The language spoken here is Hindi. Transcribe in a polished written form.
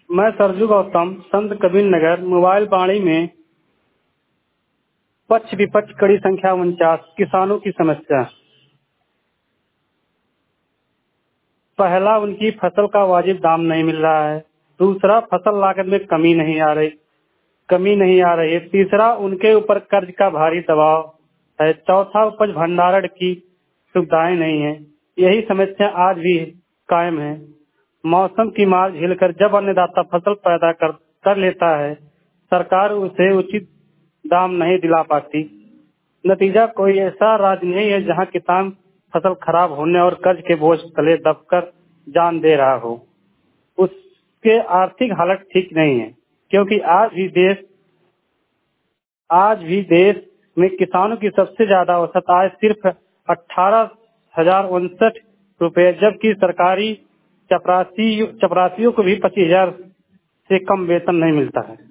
मैं सरजू गौतम संत कबीर नगर मोबाइल बाड़ी में पक्ष विपक्ष कड़ी संख्या 49 किसानों की समस्या। पहला, उनकी फसल का वाजिब दाम नहीं मिल रहा है। दूसरा, फसल लागत में कमी नहीं आ रही है। तीसरा, उनके ऊपर कर्ज का भारी दबाव है। चौथा, उपज भंडारण की सुविधाएं नहीं है। यही समस्या आज भी कायम है। मौसम की मार झेलकर जब अन्नदाता फसल पैदा कर लेता है, सरकार उसे उचित दाम नहीं दिला पाती। नतीजा कोई ऐसा राज्य नहीं है जहां किसान फसल खराब होने और कर्ज के बोझ तले दबकर जान दे रहा हो। उसके आर्थिक हालत ठीक नहीं है, क्योंकि आज भी देश में किसानों की सबसे ज्यादा औसत आय सिर्फ 18,059 रुपए, जबकि सरकारी चपरासियों को भी 25,000 से कम वेतन नहीं मिलता है।